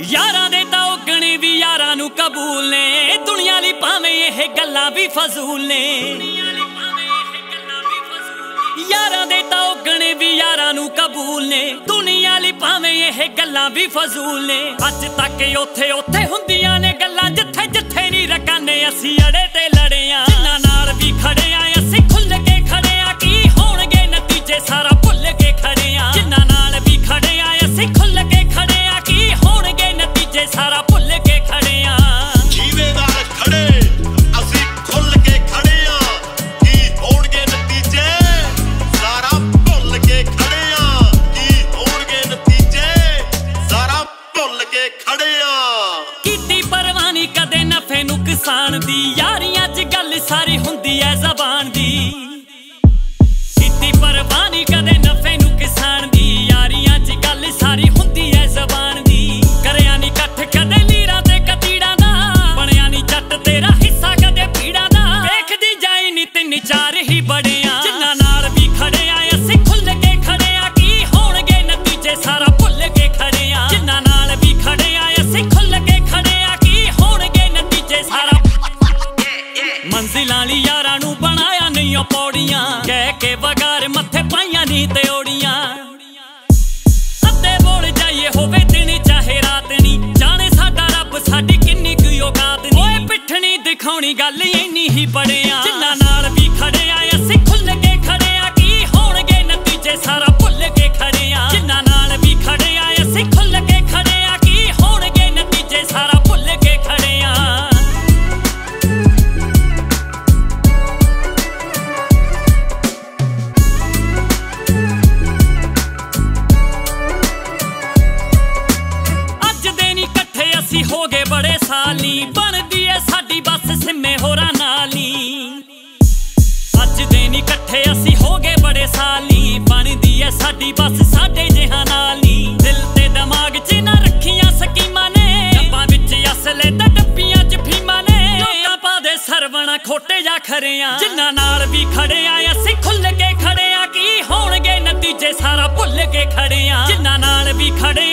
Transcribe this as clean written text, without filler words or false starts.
यारां दे तां उगणे भी यारां नूं कबूल ने, दुनिया लई भावें ये गल्लां भी फजूल ने। यारां दे तां उगणे भी यारां नूं कबूल ने, दुनिया लई भावें ये गल्लां भी फजूल ने। अज तक ओथे ओथे हुंदियां ने गल्लां जिथे जिथे नी रकाने असीं अड़े ते लड़े आ। जिन्हां नाल भी खड़े आ असीं खुल के खड़े आ, की होणगे नतीजे सारा भुल के खड़े आ। जिन्हां नाल भी खड़े आ असीं खुल के खड़े आ, की होणगे नतीजे सारा भुल के खड़े आ। जीवे नाल खड़े असीं खुल के खड़े आ, की होणगे नतीजे सारा भुल के खड़े आ। की होणगे नतीजे सारा भुल के खड़े आ। कीती परवाह नी कदे नफे नुकसान दी, यारियां च गल सारी हुंदी ऐ ज़बान दी। कीती परवाह नी कदे नफे नुकसान दी, यारियां च गल सारी हुंदी ऐ ज़बान दी। करया नी कट्ठ कदे लीरां ते कतीड़ां दा, बणिया नी जट तेरा हिस्सा कदे पीड़ां दा। देखदी जाई नी तिन चार ही बड़े आ, जिन्हां नाल भी खड़े आ असीं खुल के खड़े आ, की होणगे नतीजे सारा भुल के खड़े आ। जिन्हां नाल भी खड़े आ असीं खुल के खड़े आ, की होणगे नतीजे सारा। मंजिलां ली यारां नूं बनाया नहीं ओ पौड़ियां, कह के बगार मत्थे पाइयां नी ते ओड़ियां। सद्दे बोल जाइए होवे दिन चाहे रात नी, जाने साडा रब साडी किन्नी कुई औकात नी। ओए पिट्ठनी दिखाउणी गल इन्नी ही बड़े आ, जिन्हां नाल भी खड़े आ असीं खुल के खड़े आ, की होणगे नतीजे सारा भुल के खड़े आ। जिन्हां नाल भी खड़े आ असीं खुल के खड़े आ, की होणगे नतीजे सारा भुल के खड़े आ। असीं हो गए बड़े साली, बनदी ऐ साडी बस सिम्मे होरां नाल नी। अज दे नी कट्ठे असीं हो गए बड़े साली, बनदी ऐ साडी बस साडे जिहां नाल नी। दिल ते दिमाग च ना रखियां स्कीमां ने, डब्बां विच असले ते डब्बियां च फीमां ने। लोकां पा दे सरवणा खोटे जा खरे आ, जिन्हां नाल भी खड़े आ असीं खुल के खड़े आ, की होणगे नतीजे सारा भुल के खड़े आ। जिन्हां नाल भी खड़े